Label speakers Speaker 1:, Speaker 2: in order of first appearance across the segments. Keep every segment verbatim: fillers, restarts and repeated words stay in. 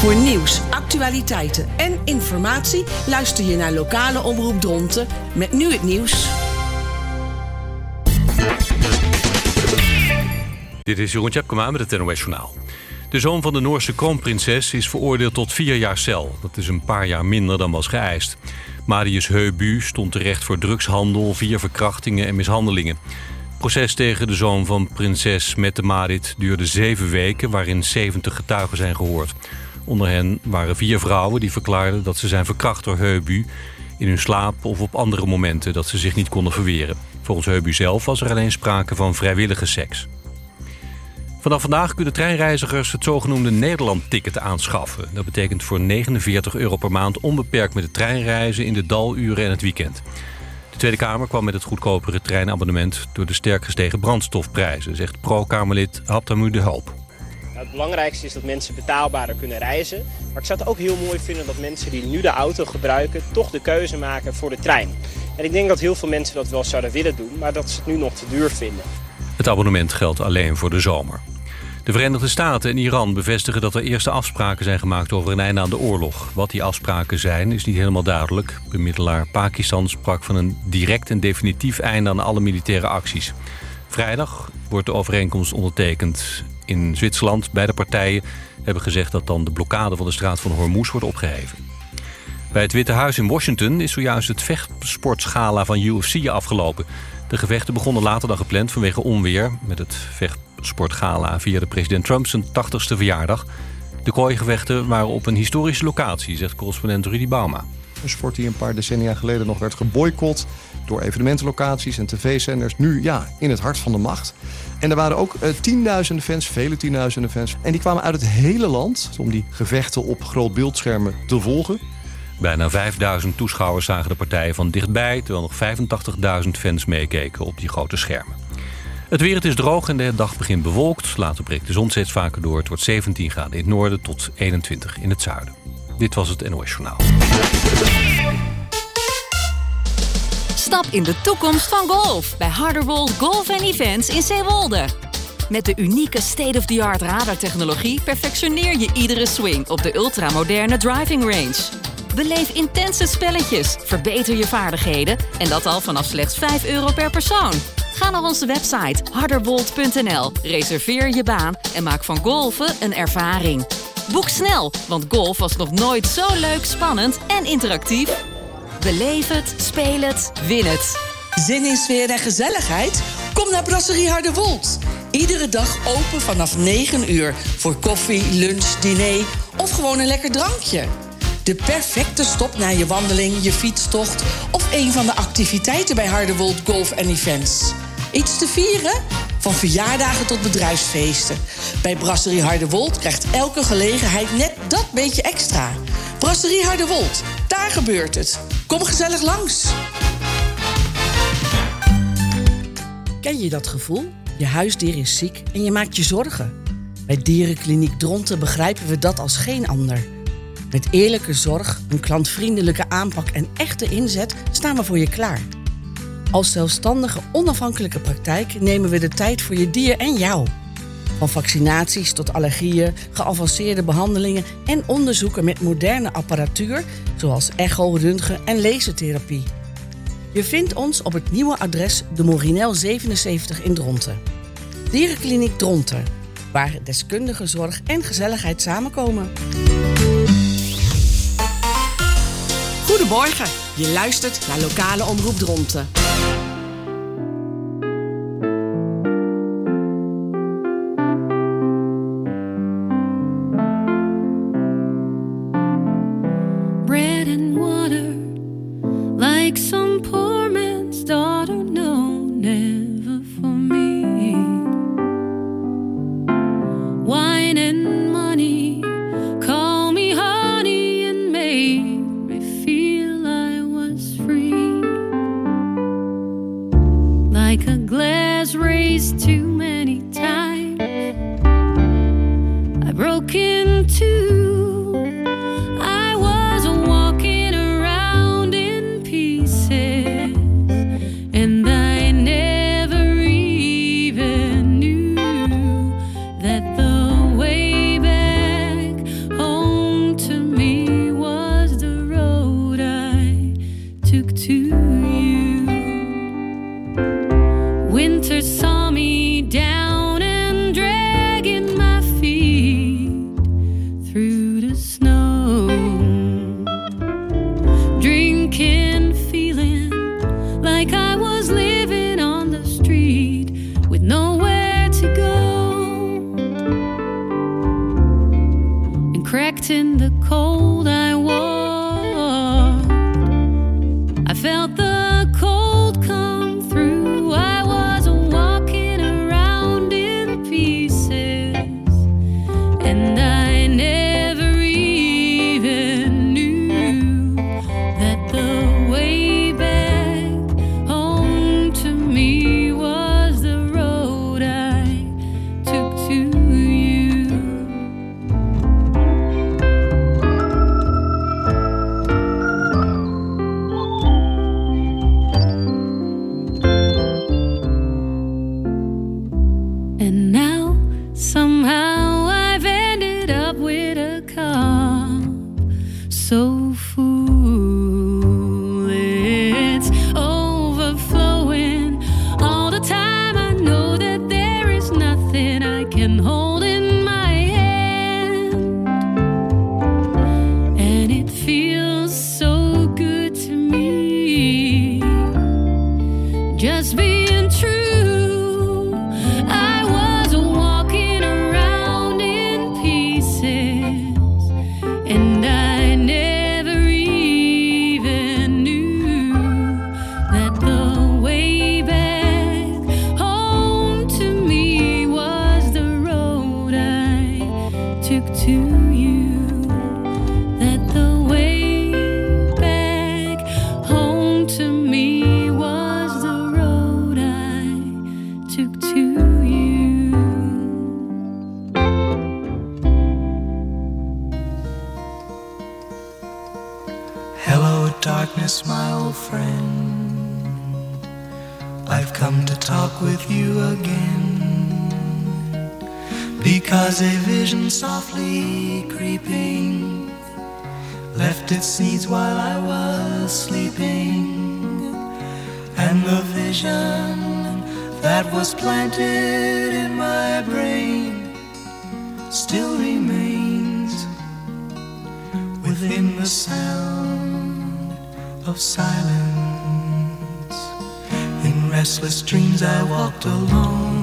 Speaker 1: Voor nieuws, actualiteiten en informatie luister je naar lokale omroep Dronten met nu het nieuws.
Speaker 2: Dit is Jeroen Tjepkema met het N O S-journaal. De zoon van de Noorse kroonprinses is veroordeeld tot vier jaar cel. Dat is een paar jaar minder dan was geëist. Marius Heubu stond terecht voor drugshandel, vier verkrachtingen en mishandelingen. Het proces tegen de zoon van prinses Mette-Marit duurde zeven weken... waarin zeventig getuigen zijn gehoord. Onder hen waren vier vrouwen die verklaarden dat ze zijn verkracht door Heubu... in hun slaap of op andere momenten dat ze zich niet konden verweren. Volgens Heubu zelf was er alleen sprake van vrijwillige seks. Vanaf vandaag kunnen treinreizigers het zogenoemde Nederland-ticket aanschaffen. Dat betekent voor negenenveertig euro per maand onbeperkt met de trein reizen in de daluren en het weekend. De Tweede Kamer kwam met het goedkopere treinabonnement door de sterk gestegen brandstofprijzen, zegt pro-Kamerlid Abdelmoe de Hoop.
Speaker 3: Nou, het belangrijkste is dat mensen betaalbaarder kunnen reizen. Maar ik zou het ook heel mooi vinden dat mensen die nu de auto gebruiken toch de keuze maken voor de trein. En ik denk dat heel veel mensen dat wel zouden willen doen, maar dat ze het nu nog te duur vinden.
Speaker 2: Het abonnement geldt alleen voor de zomer. De Verenigde Staten en Iran bevestigen dat er eerste afspraken zijn gemaakt over een einde aan de oorlog. Wat die afspraken zijn is niet helemaal duidelijk. Bemiddelaar Pakistan sprak van een direct en definitief einde aan alle militaire acties. Vrijdag wordt de overeenkomst ondertekend in Zwitserland. Beide partijen hebben gezegd dat dan de blokkade van de straat van Hormuz wordt opgeheven. Bij het Witte Huis in Washington is zojuist het vechtsportgala van U F C afgelopen. De gevechten begonnen later dan gepland vanwege onweer. Met het vechtsportgala vierde president Trump zijn tachtigste verjaardag. De kooigevechten waren op een historische locatie, zegt correspondent Rudy Bauma.
Speaker 4: Een sport die een paar decennia geleden nog werd geboycott door evenementenlocaties en tv-zenders. Nu ja, in het hart van de macht. En er waren ook uh, tienduizenden fans, vele tienduizenden fans. En die kwamen uit het hele land om die gevechten op groot beeldschermen te volgen.
Speaker 2: Bijna vijfduizend toeschouwers zagen de partijen van dichtbij, terwijl nog vijfentachtigduizend fans meekeken op die grote schermen. Het weer, het is droog en de dag begint bewolkt. Later breekt de zon steeds vaker door. Het wordt zeventien graden in het noorden tot eenentwintig in het zuiden. Dit was het N O S-journaal.
Speaker 5: Stap in de toekomst van golf bij Harderwold Golf and Events in Zeewolde. Met de unieke state-of-the-art radartechnologie perfectioneer je iedere swing op de ultramoderne driving range. Beleef intense spelletjes, verbeter je vaardigheden en dat al vanaf slechts vijf euro per persoon. Ga naar onze website harderwold punt n l, reserveer je baan en maak van golfen een ervaring. Boek snel, want golf was nog nooit zo leuk, spannend en interactief. Beleef het, speel het, win het.
Speaker 1: Zin in sfeer en gezelligheid? Kom naar Brasserie Harderwold. Iedere dag open vanaf negen uur voor koffie, lunch, diner of gewoon een lekker drankje. De perfecte stop na je wandeling, je fietstocht of een van de activiteiten bij Harderwold Golf and Events. Iets te vieren? Van verjaardagen tot bedrijfsfeesten. Bij Brasserie Harderwold krijgt elke gelegenheid net dat beetje extra. Brasserie Harderwold, daar gebeurt het. Kom gezellig langs. Ken je dat gevoel? Je huisdier is ziek en je maakt je zorgen. Bij Dierenkliniek Dronten begrijpen we dat als geen ander. Met eerlijke zorg, een klantvriendelijke aanpak en echte inzet staan we voor je klaar. Als zelfstandige, onafhankelijke praktijk nemen we de tijd voor je dier en jou. Van vaccinaties tot allergieën, geavanceerde behandelingen en onderzoeken met moderne apparatuur, zoals echo, röntgen en lasertherapie. Je vindt ons op het nieuwe adres de Morinel zevenenzeventig in Dronten. Dierenkliniek Dronten, waar deskundige zorg en gezelligheid samenkomen. Goedemorgen, je luistert naar lokale omroep Dronten.
Speaker 6: Bread and water, like some poor man's daughter, no, never for me. Wine and money, call me honey and made me feel I was free. Like a glass raised too many times, I broke in two.
Speaker 7: Home
Speaker 6: cracked in the cold I walked. I felt the cold come through. I was walking around in pieces, and I never even knew that the way back home to me was the road I took to you. And now somehow I've ended up with a cup so full it's overflowing. All the time I know that there is nothing I can hold in my hand, and it feels so good to me just being true. I was walking around in pieces, and I never even knew that the way back home to me was the road I took to you. That the way back home to me was the road I took to you.
Speaker 7: Hello, darkness, my old friend. I've come to talk with you again, because a vision softly creeping left its seeds while I was sleeping, and the vision that was planted in my brain still remains within the sound of silence. In restless dreams I walked alone,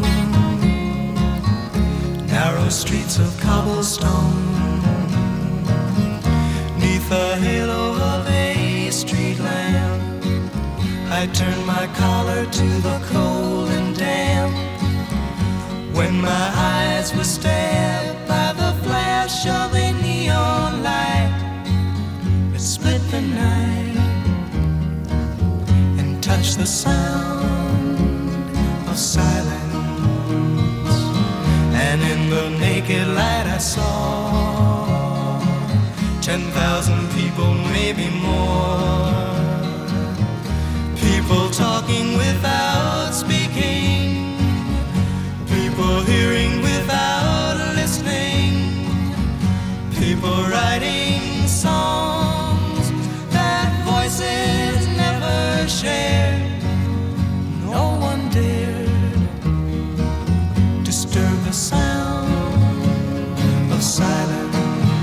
Speaker 7: narrow streets of cobblestone, neath the halo of a street lamp. I turned my collar to the cold and damp, when my eyes were stabbed by the flash of a neon light that split the night and touched the sound of silence. And in the naked light I saw ten thousand people, maybe more, people talking without speaking, people hearing without listening, people writing songs that voices never shared. No one dared disturb the sound of silence.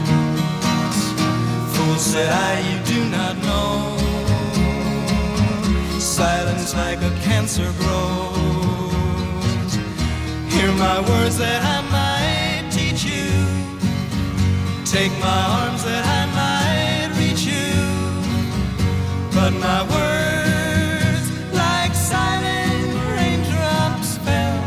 Speaker 7: Fool, said I, you do not know, silence like a cancer grows. Hear my words that I might teach you, take my arms that I might reach you, but my words like silent raindrops fell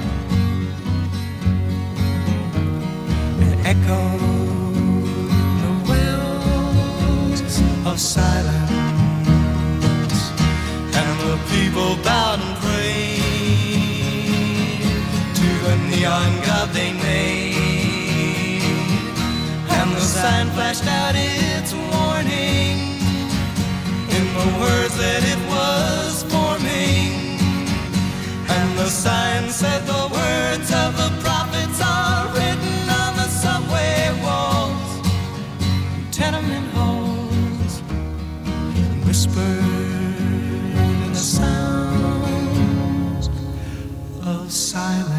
Speaker 7: and echoed the wells of silence. And the people bowed and prayed to the neon god they made, and the sign flashed out its warning in the words that it was forming. And the sign said the words of the prophets are written on the subway walls, tenement halls, whispered in the sounds of silence.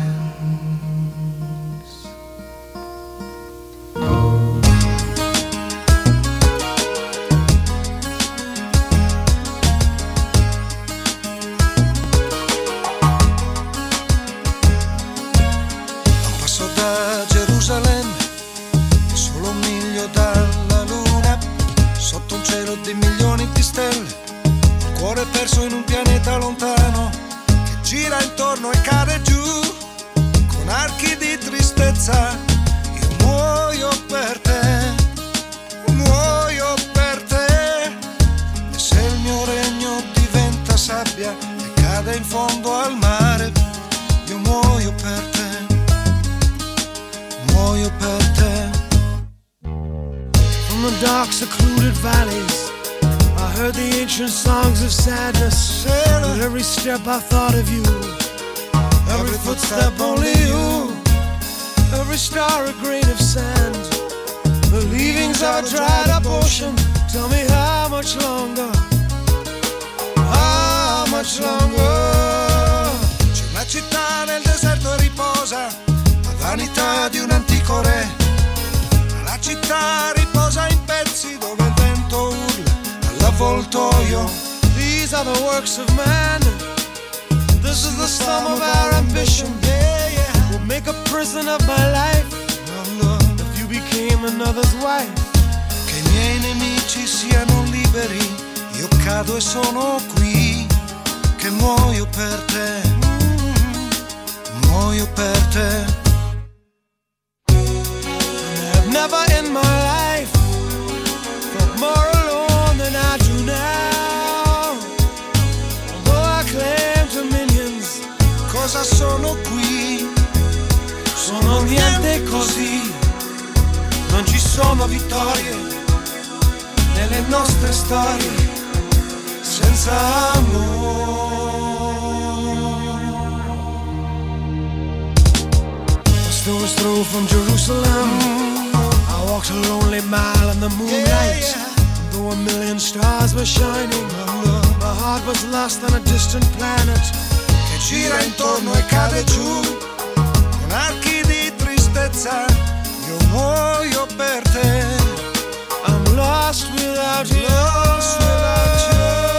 Speaker 8: the dark, secluded valleys, I heard the ancient songs of sadness. With every step I thought of you, every footstep only you, every star a grain of sand, the leavings of a dried up ocean. Tell me how much longer, how much longer.
Speaker 9: C'è una città nel deserto riposa, la vanità di un antico re. La città riposa in pezzi dove il vento urla all'avvoltoio.
Speaker 8: These are the works of man, this is the sum of our ambition.
Speaker 9: Yeah, yeah.
Speaker 8: We'll make a prison of my life, if you became another's wife.
Speaker 9: Che i miei nemici siano liberi, io cado e sono qui, che muoio per te, mm, muoio per te.
Speaker 8: Never in my life felt more alone than I do now. Although I claim dominions,
Speaker 9: Cosa sono qui?
Speaker 8: sono niente così.
Speaker 9: Non ci sono vittorie nelle nostre storie senza amore.
Speaker 8: A stone's throw from Jerusalem, I walked a lonely mile in the moonlight.
Speaker 9: Yeah, yeah.
Speaker 8: Though a million stars were shining, my heart was lost on a distant planet.
Speaker 9: Che gira intorno e cade giù con archi di tristezza. Io muoio per te.
Speaker 8: I'm lost without you.
Speaker 9: Lost without you.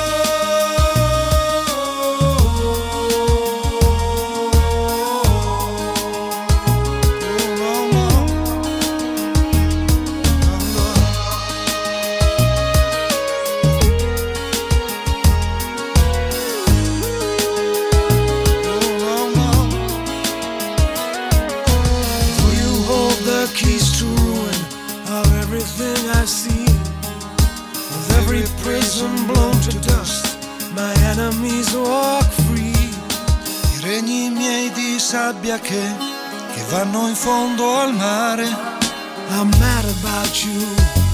Speaker 8: I see, with every prison blown to dust, my enemies walk free.
Speaker 9: I regni miei di sabbia che, che vanno in fondo al mare.
Speaker 8: I'm mad about you.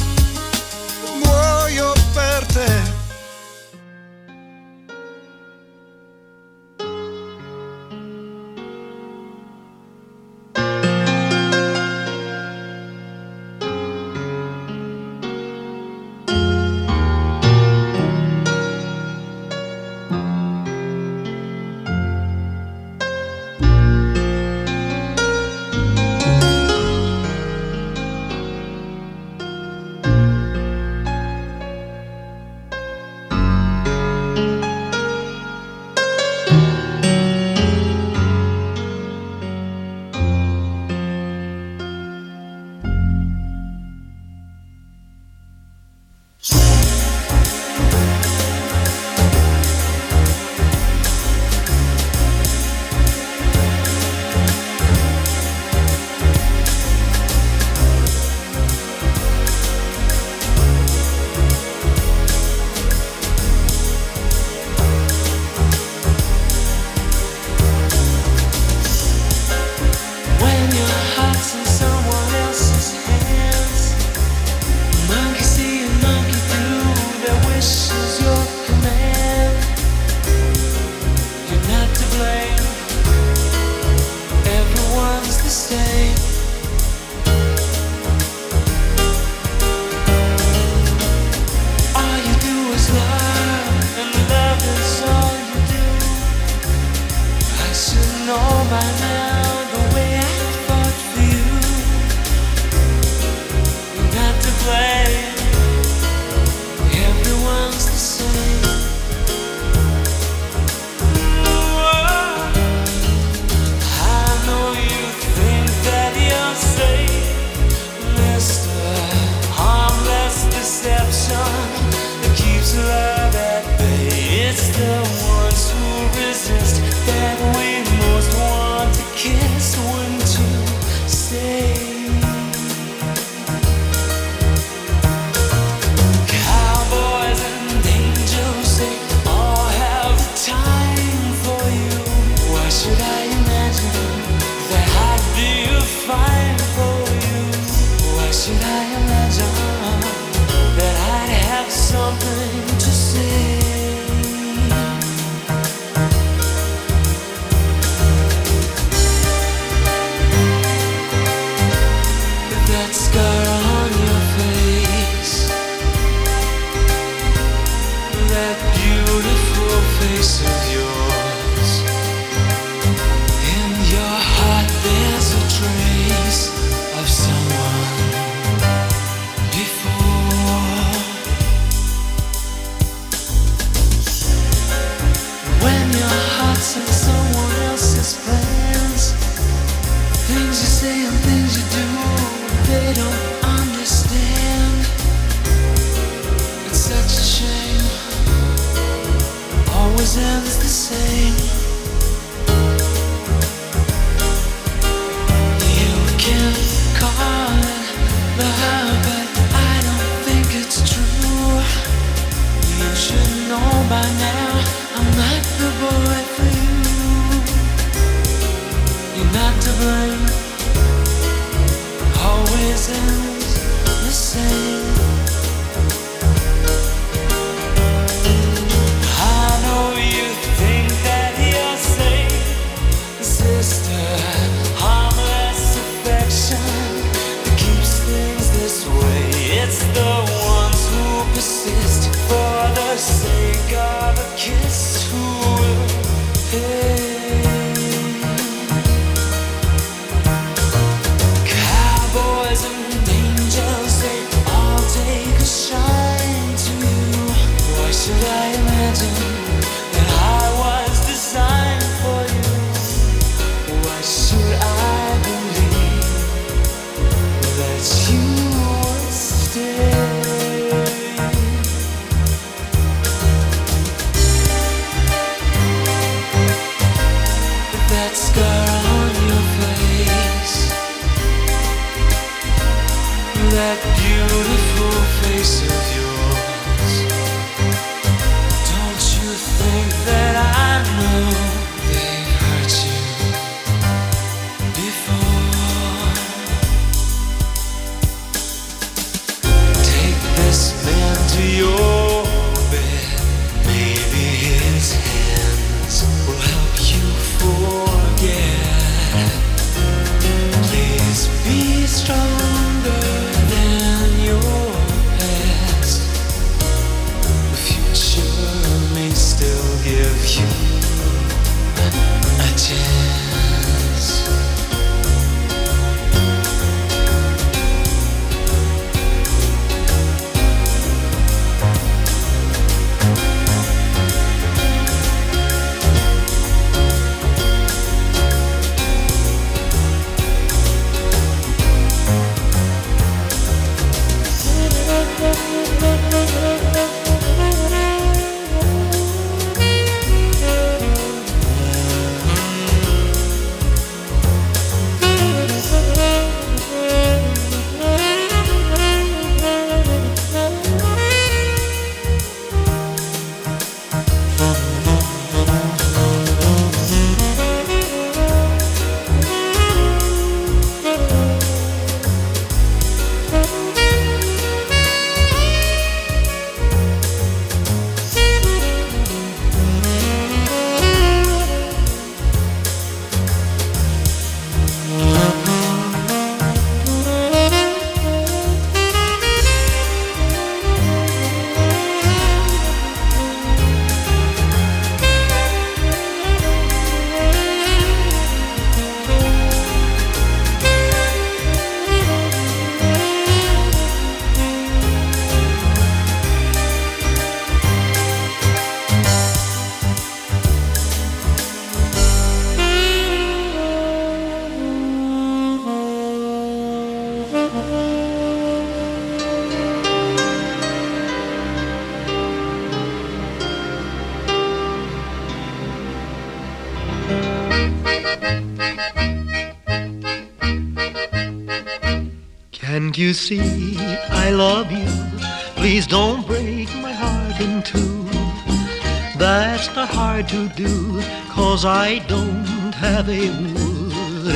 Speaker 9: Muoio per te.
Speaker 7: something to say. That scar on your face, that beautiful face of yours. In your heart there's a trace of someone before. When your heart's in someone else's plans, things you say and things you do, they don't understand. It's such a shame, always ends the same. You can call it love, but I don't think it's true. You should know by now, I'm not the boy for you. You're not to blame, always ends the same. I know you think that you're safe, sister. Harmless affection that keeps things this way. It's the ones who persist for the sake of a kiss who will pay. Cowboys and angels, they all take a shine to you. Why should I imagine that I was designed for you? Why should I believe that you would stay? That scar on your face, that beautiful face of yours. Don't you think that I know they've hurt you before? Take this man to your bed. Maybe his hands will help you forget. Please be stronger than your past. The future may still give you a chance.
Speaker 10: Can't you see I love you? Please don't break my heart in two. That's not hard to do, 'cause I don't have a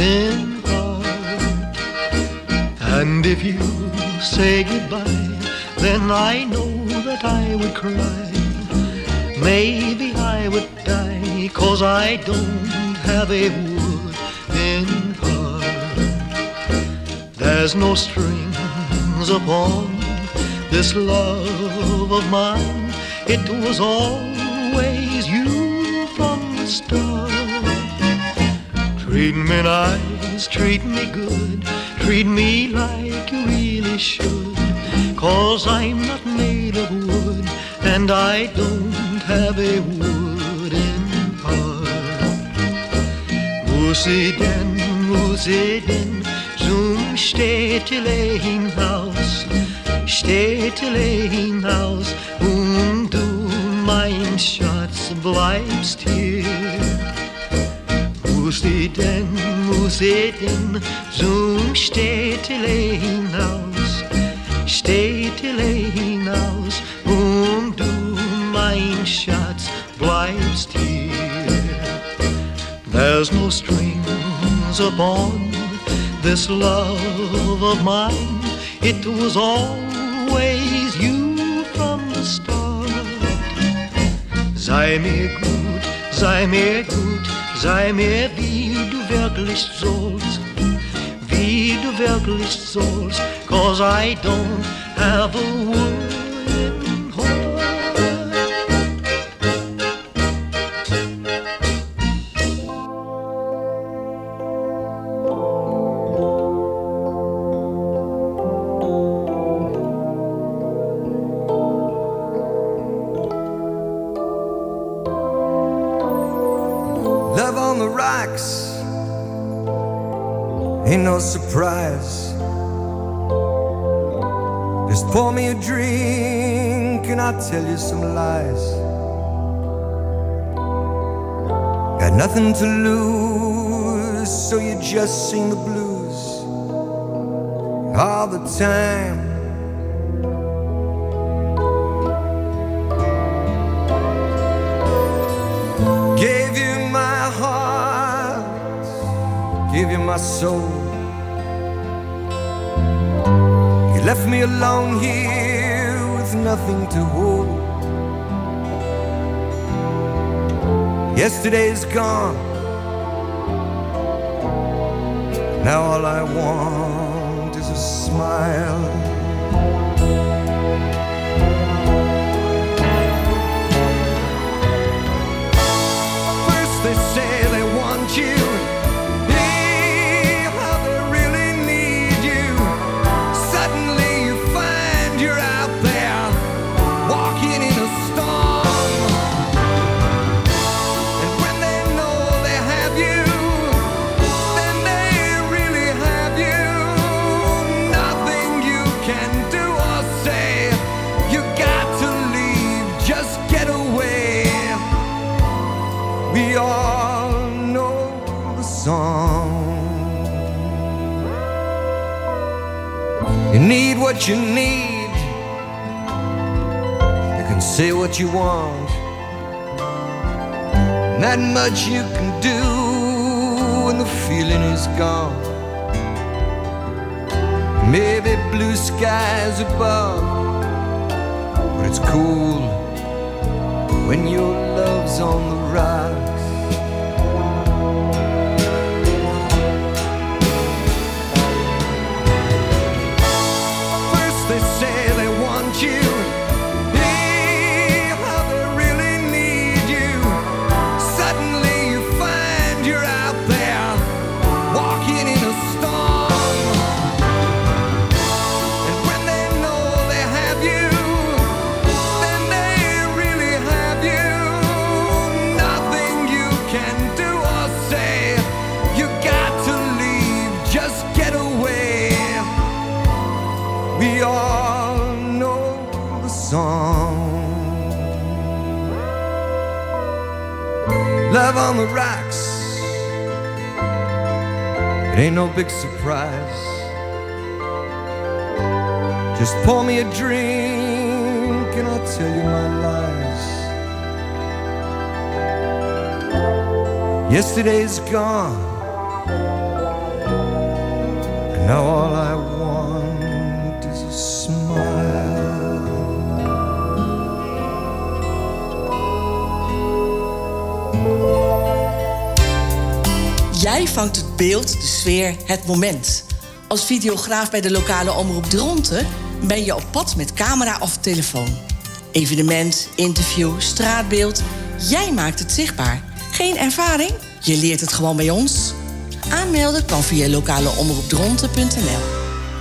Speaker 10: wooden heart. And if you say goodbye, then I know that I would cry. Maybe I would die, 'cause I don't have a wooden heart. There's no strings upon this love of mine. It was always you from the start. Treat me nice, treat me good, treat me like you really should, 'cause I'm not made of wood, and I don't have a wooden heart. Wo sie denn, wo sie denn, zum Städtelein-Haus, Städtelein-Haus, und du, mein Schatz, bleibst hier. Wo sie denn, wo sie denn, zum Städtelein-Haus, Städtelein-Haus, und du, mein Schatz, bleibst hier. There's no strings upon this love of mine. It was always you from the start. Sei mir gut, sei mir gut, sei mir wie du wirklich sollst, wie du wirklich sollst, 'cause I don't have a wooden heart.
Speaker 9: Love on the rocks ain't no surprise. Just pour me a drink and I'll tell you some lies. Got nothing to lose, so you just sing the blues all the time. Gave you my heart, gave you my soul. You left me alone here with nothing to hold. Yesterday's gone, now all I want is a smile. First they say they want you, hey, how they really need you. Suddenly you find you're out there, walking in a storm. And when they know they have you, then they really have you. Nothing you can do or say, you got to leave, just get away. We all know the song. You need what you need, you can say what you want. Not much you can do when the feeling is gone. Maybe blue skies above, but it's cool when your love's on the rocks. First they say they want you, hey, how they really need you. Suddenly you find you're out there, walking in a storm. And when they know they have you, then they really have you. Nothing you can do or say, you got to leave, just get away. We all know the song. Love on the rocks, it ain't no big surprise. Just pour me a drink and I'll tell you my lies. Yesterday's gone, and now all I want is a smile.
Speaker 1: Jij vangt het beeld, de sfeer, het moment. Als videograaf bij de lokale omroep Dronten ben je op pad met camera of telefoon. Evenement, interview, straatbeeld. Jij maakt het zichtbaar. Geen ervaring? Je leert het gewoon bij ons. Aanmelden kan via lokaleomroepdronten punt n l.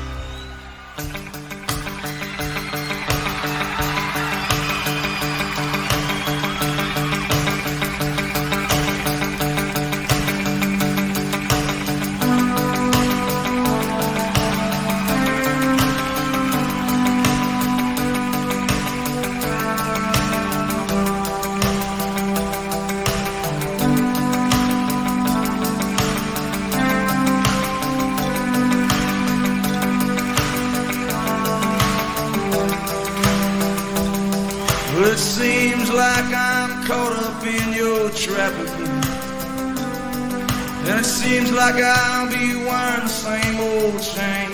Speaker 7: It seems like I'm caught up in your trap again. And it seems like I'll be wearing the same old chain.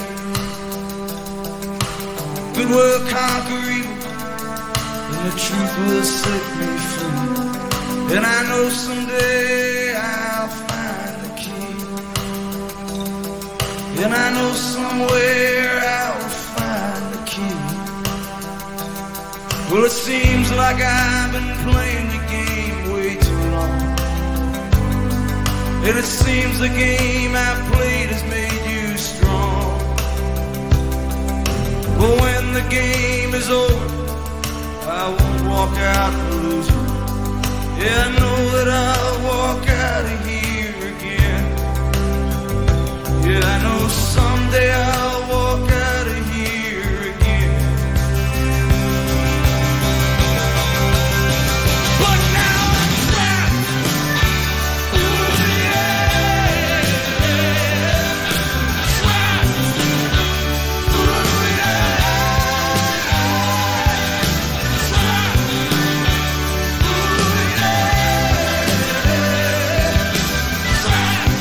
Speaker 7: Good will conquer evil, and the truth will set me free. And I know someday I'll find the key. And I know somewhere I'll find the key. Well, it seems like I've been playing the game way too long. And it seems the game I've played has made you strong. But when the game is over, I won't walk out a loser. Yeah, I know that I'll walk out of here again. Yeah, I know someday I'll walk out of here again. But now I'm trapped. Ooh, yeah. Trapped. Ooh, yeah. Trapped. Ooh, yeah. Trapped.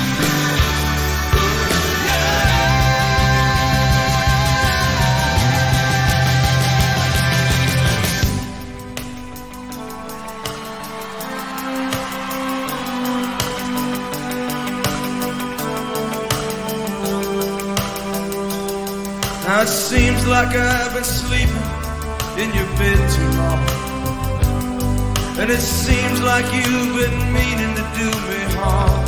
Speaker 7: Now it seems like I've been sleeping in your bed too long. And it seems like you've been meaning to do me harm.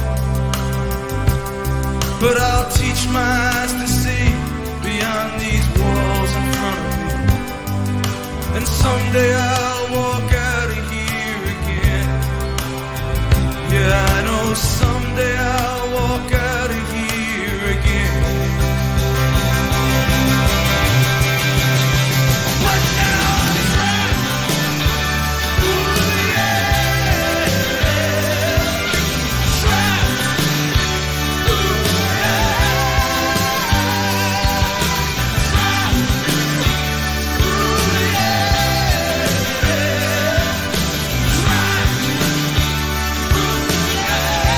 Speaker 7: But I'll teach my eyes to see beyond these walls in front of me. And someday I'll walk out of here again. Yeah, I know someday I'll walk out of here again. But now I'm trapped. Ooh, yeah. Trapped. Ooh, yeah. Trapped. Ooh, yeah. Trapped. Ooh, yeah.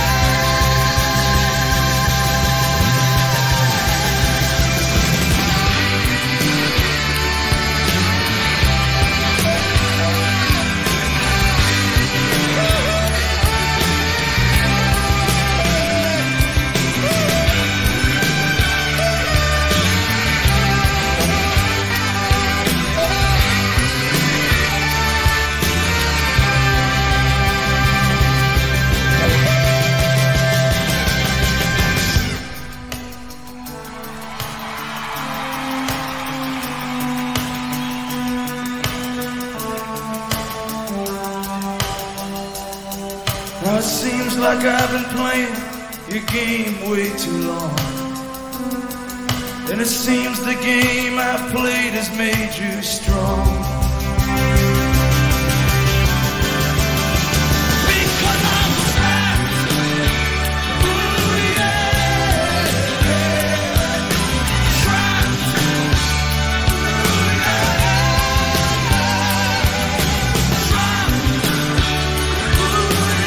Speaker 7: Now it seems like I've been playing your game way too long. And it seems the game I've played has made you strong. Because I'm trapped. Ooh, yeah. Trapped. Ooh, yeah. Trapped. Ooh,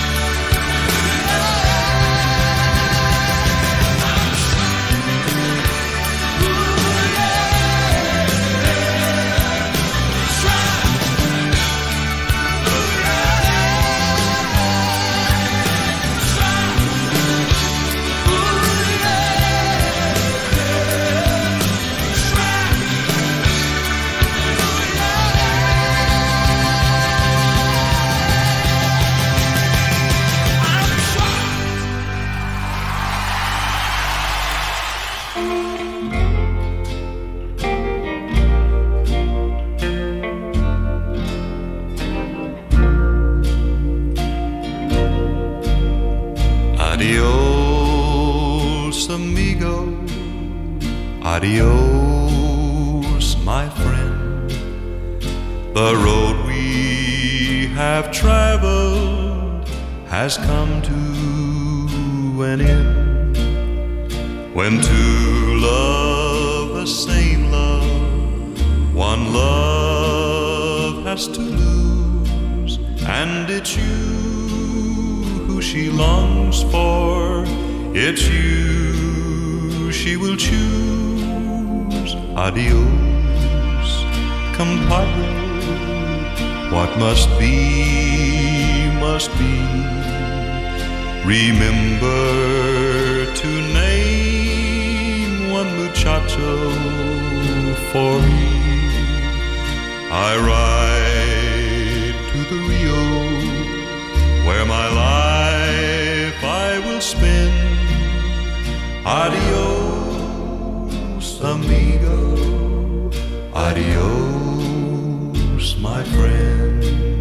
Speaker 7: yeah.
Speaker 11: Adios, my friend. The road we have traveled has come to an end. When two love the same love, one love has to lose, and it's you who she longs for, it's you she will choose. Adios, compadre, what must be, must be. Remember to name one muchacho for me. I ride to the Rio, where my life I will spend. Adios, amigo. Adios, my friend.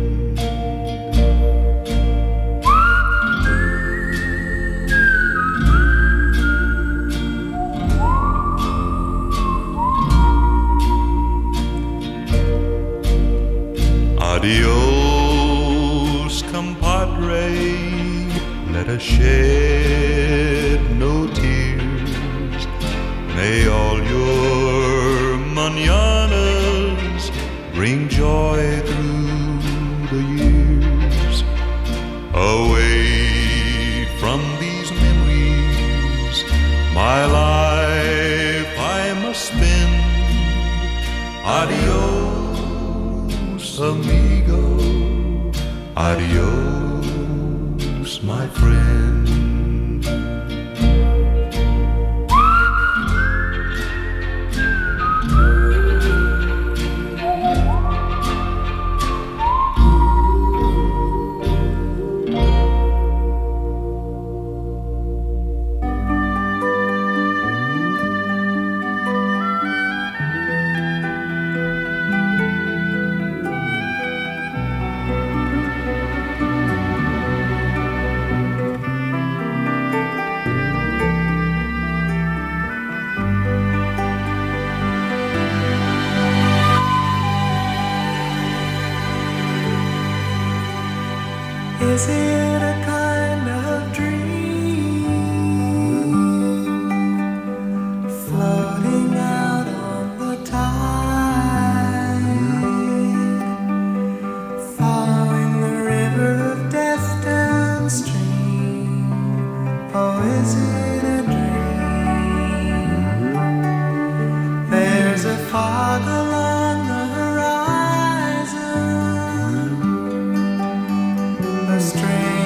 Speaker 11: Adios, compadre, let us shed no tears. May all your mañanas bring joy through the years. Away from these memories, my life I must spend. Adios, amigo. Adios, my friend.
Speaker 7: Is it a kind of dream floating out on the tide, following the river of death downstream? Oh, is it a dream? There's a fog along the horizon, a strange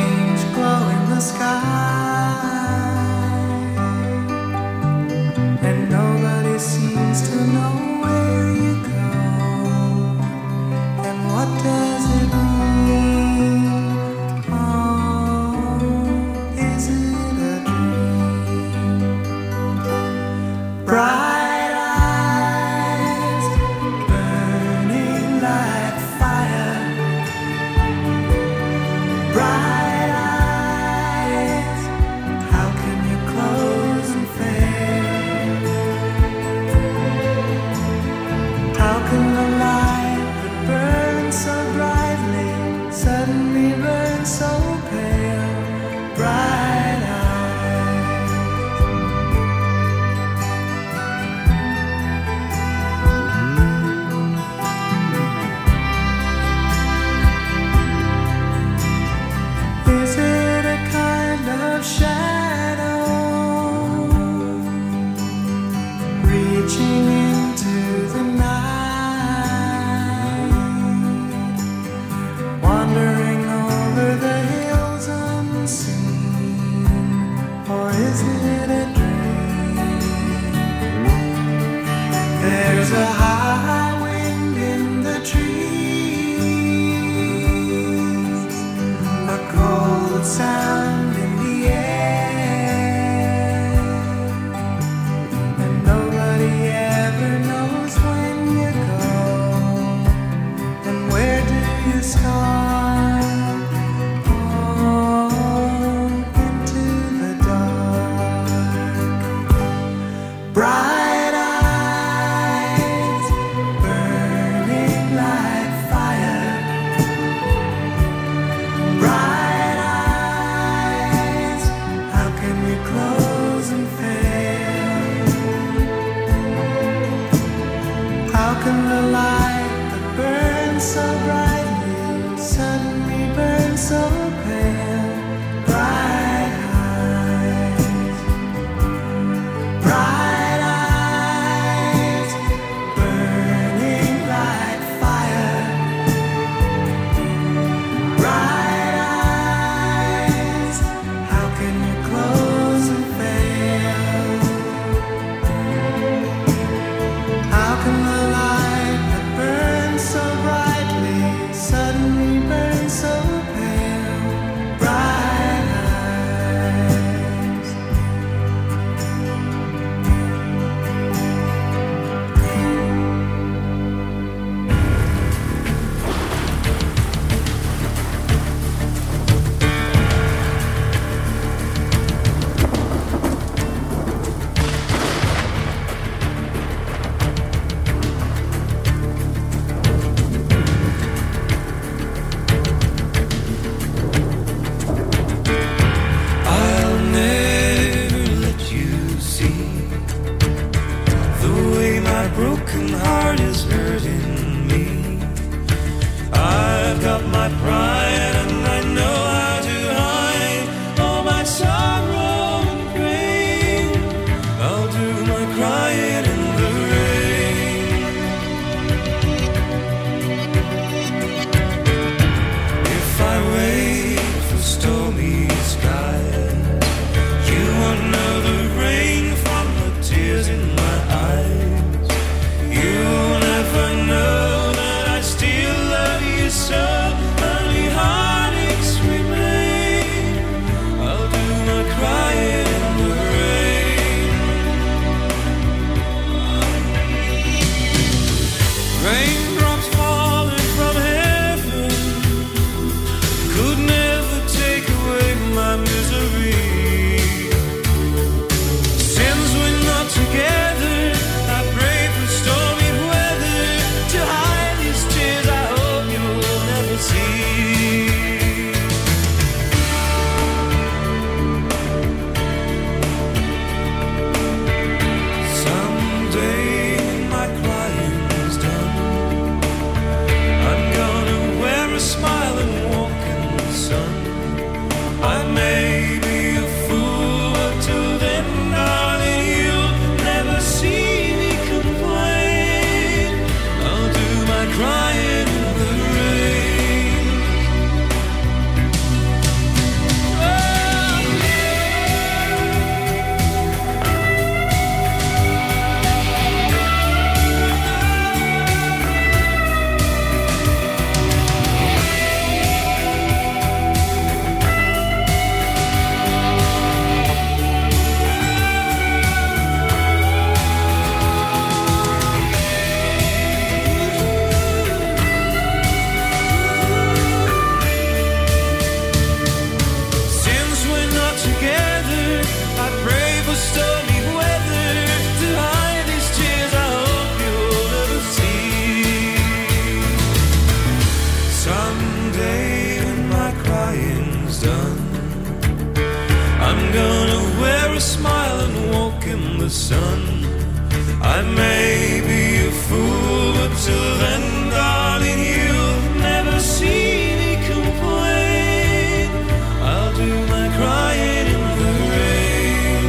Speaker 12: walk in the sun. I may be a fool, but till then, darling, you'll never see me complain. I'll do my crying in the rain.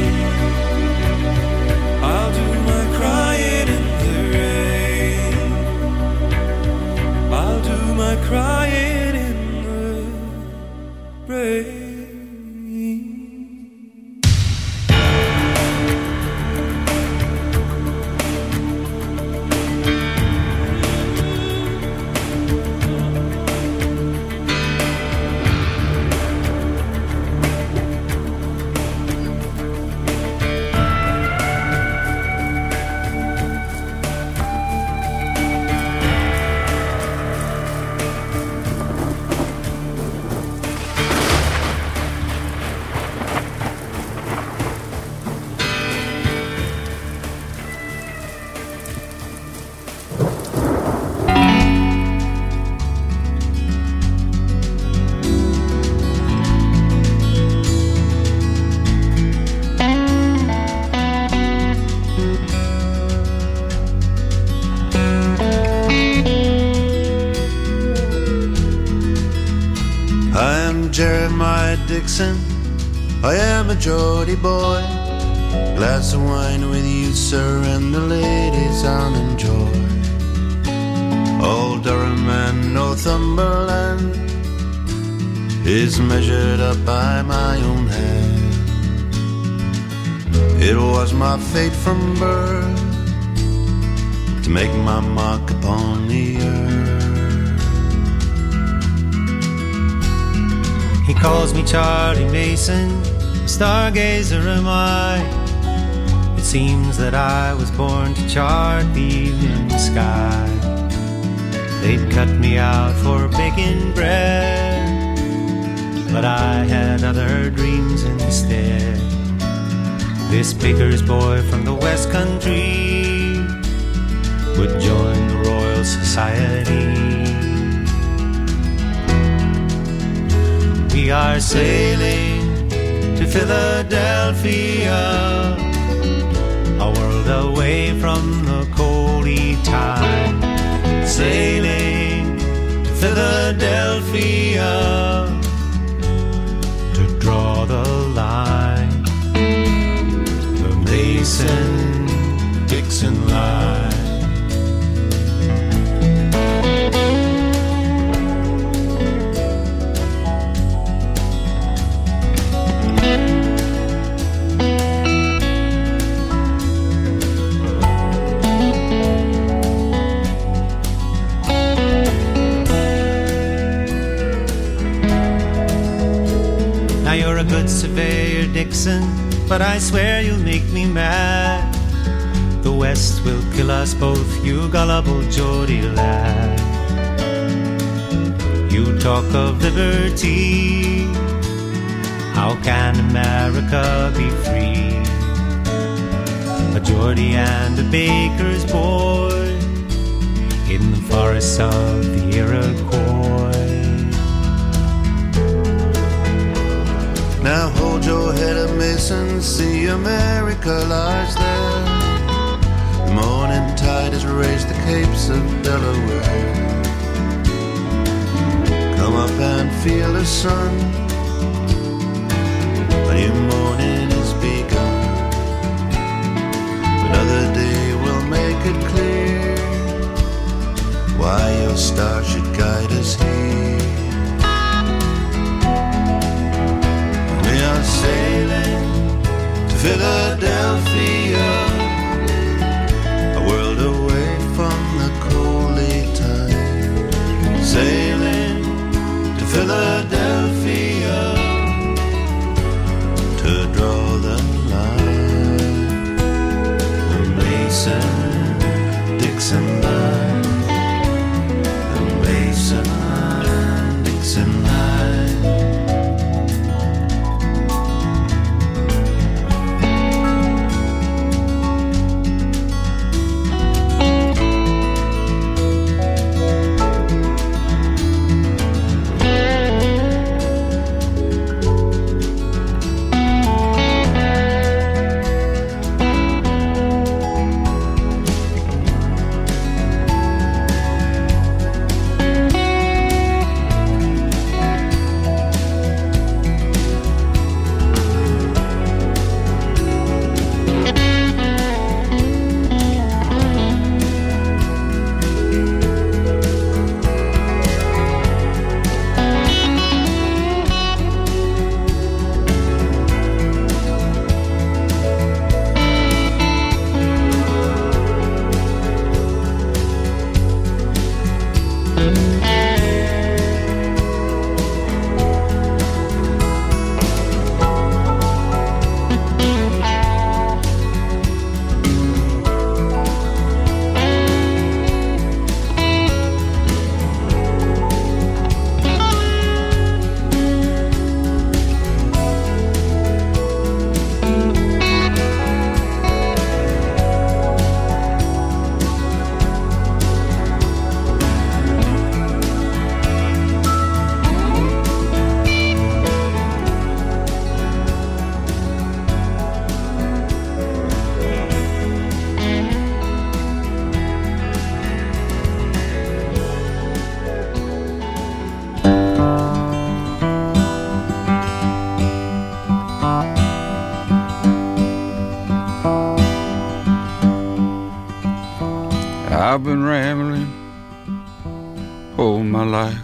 Speaker 12: I'll do my crying in the rain. I'll do my crying in the rain.
Speaker 13: Jeremiah Dixon, I am a Geordie boy. Glass of wine with you, sir, and the ladies I'll enjoy. Old Durham and Northumberland is measured up by my own hand. It was my fate from birth to make my mark upon the earth.
Speaker 14: He calls me Charlie Mason, stargazer am I. It seems that I was born to chart the evening sky. They'd cut me out for baking bread, but I had other dreams instead. This baker's boy from the West Country would join the Royal Society. We are sailing to Philadelphia, a world away from the coldy tide. Sailing to Philadelphia to draw the line, the Mason-Dixon line. You're a good surveyor, Dixon, but I swear you'll make me mad. The West will kill us both, you gullible Geordie lad. You talk of liberty, how can America be free? A Geordie and a baker's boy in the forests of the Iroquois.
Speaker 13: Now hold your head up, Mason, see America lies there. The morning tide has raised the capes of Delaware. Come up and feel the sun, a new morning is begun. Another day will make it clear why your star should guide us here. We are sailing to Philadelphia, a world away from the coldy tide. Sailing to Philadelphia to draw the line, the Mason-Dixon line, the Mason-Dixon line.
Speaker 15: I've been rambling all my life.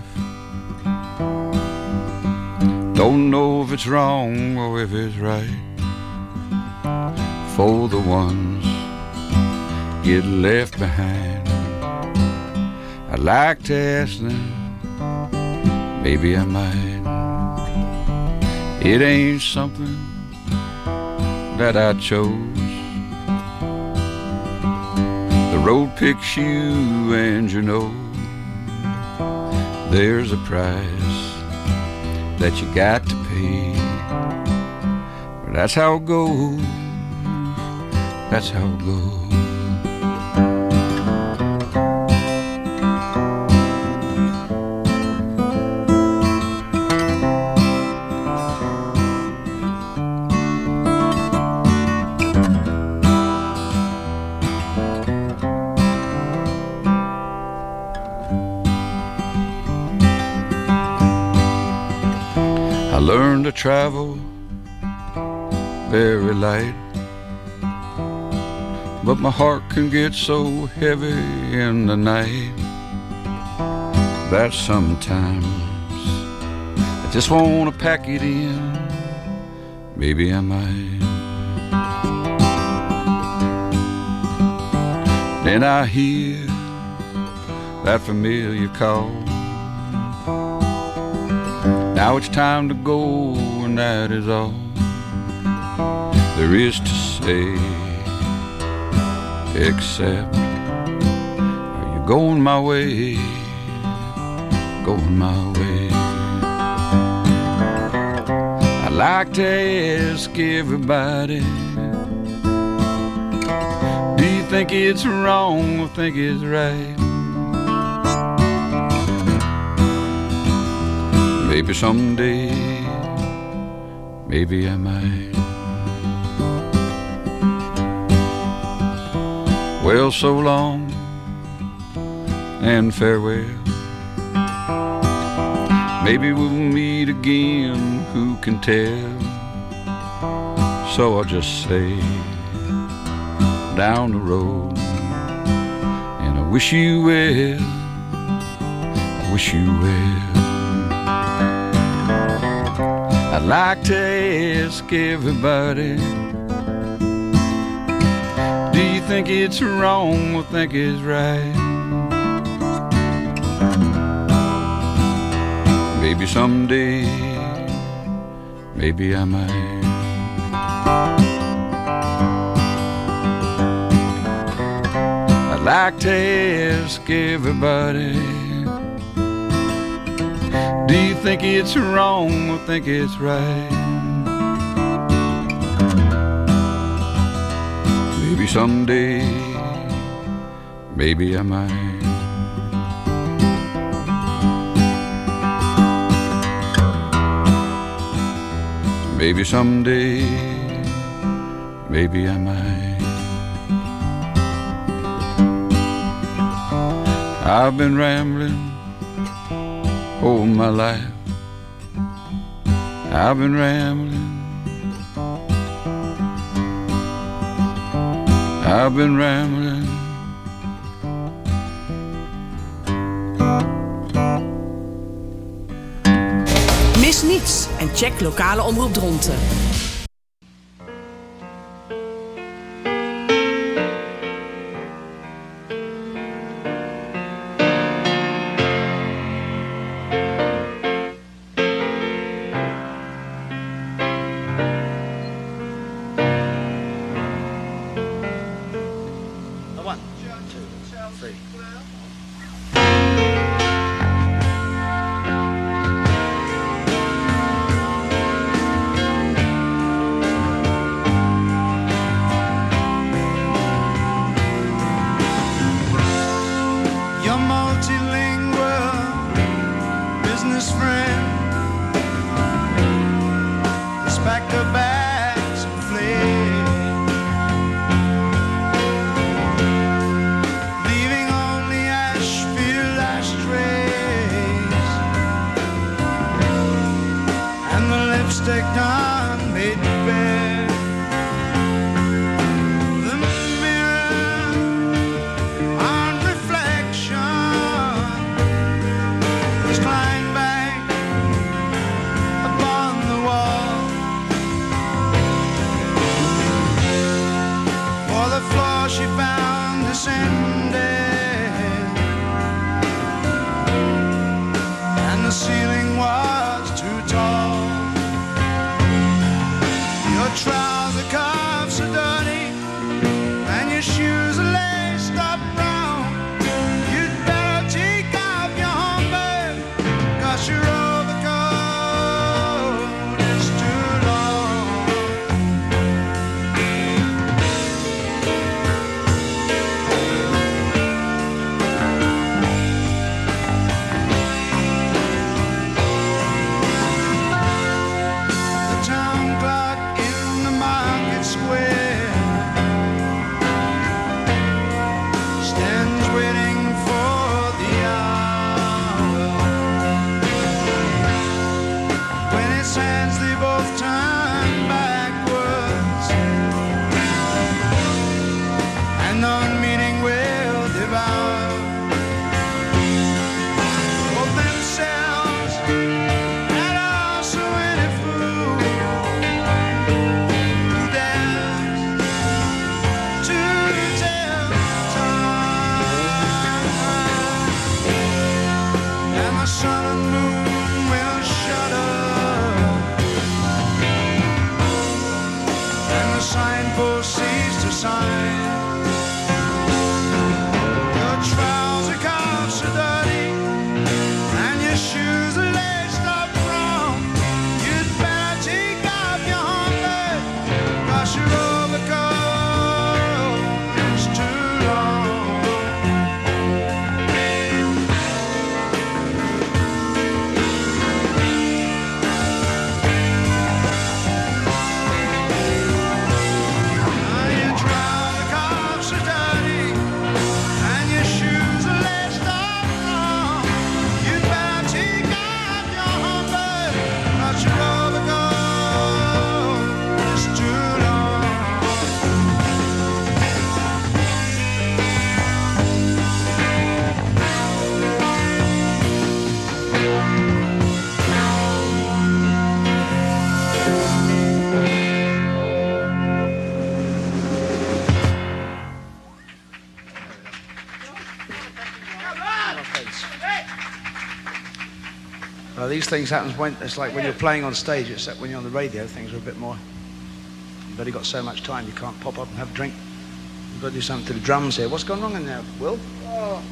Speaker 15: Don't know if it's wrong or if it's right. For the ones get left behind, I'd like to ask them, maybe I might. It ain't something that I chose. The road picks you and you know there's a price that you got to pay. But that's how it goes. That's how it goes. I learned to travel very light, but my heart can get so heavy in the night that sometimes I just want to pack it in. Maybe I might. Then I hear that familiar call. Now it's time to go, and that is all there is to say. Except, are you going my way? Going my way. I like to ask everybody, do you think it's wrong or think it's right? Maybe someday, maybe I might. Well, so long and farewell. Maybe we'll meet again, who can tell? So I'll just say, down the road, and I wish you well, I wish you well. I'd like to ask everybody, do you think it's wrong or think it's right? Maybe someday, maybe I might. I'd like to ask everybody, do you think it's wrong or think it's right? Maybe someday, maybe I might. Maybe someday, maybe I might. I've been rambling all my life. I've been rambling. I've been rambling.
Speaker 1: Mis niets en check lokale omroep Dronten.
Speaker 9: Leaving only sign. Your trouser cuffs are dirty and your shoes are laced up wrong. You'd better take off your Honda, 'cause your overcoat is too long.
Speaker 16: Uh, these things happen when it's like when you're playing on stage, except when you're on the radio, things are a bit more. You've only got so much time. You can't pop up and have a drink. You've got to do something to the drums here. What's going wrong in there, Will? Oh,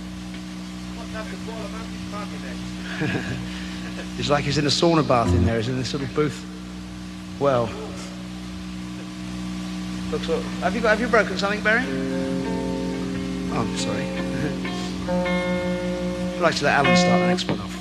Speaker 16: it's like he's in a sauna bath in there. He's in this little booth. Well, looks. Like, have you got? Have you broken something, Barry? Oh, I'm sorry. I'd like to let Alan start the next one off.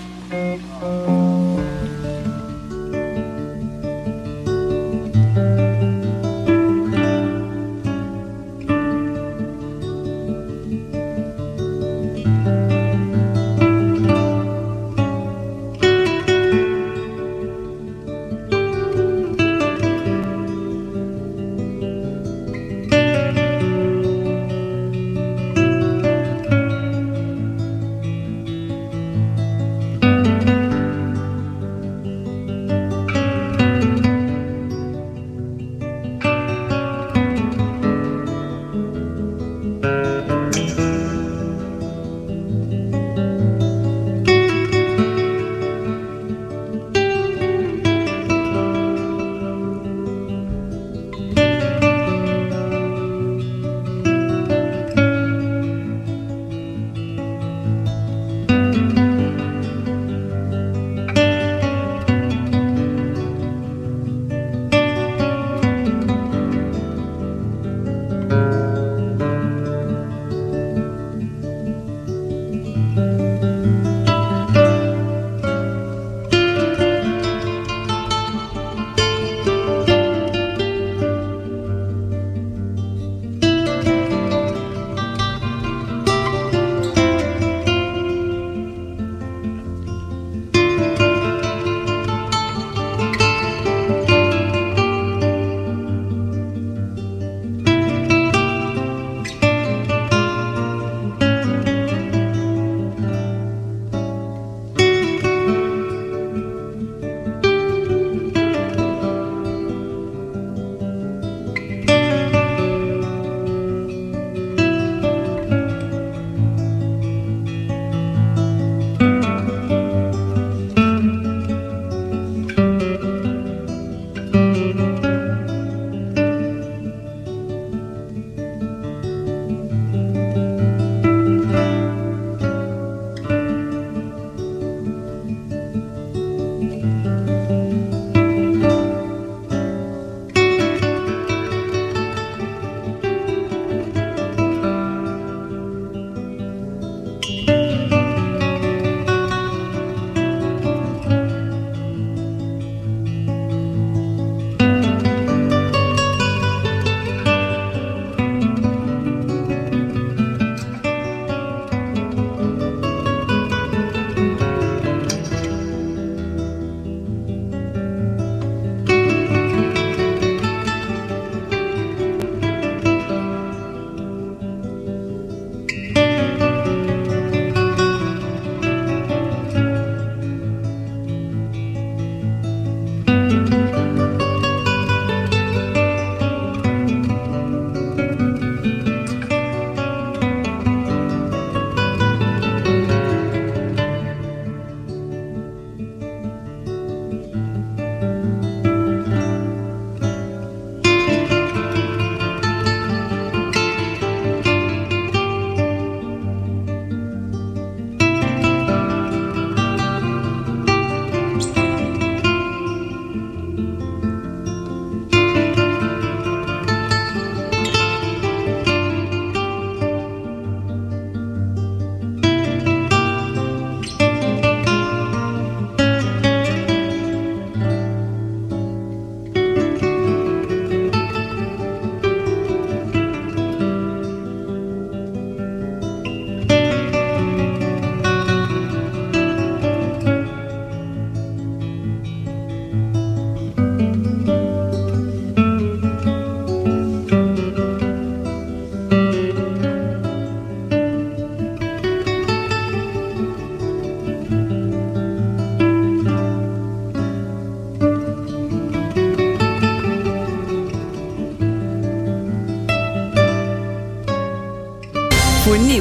Speaker 1: voor nieuw.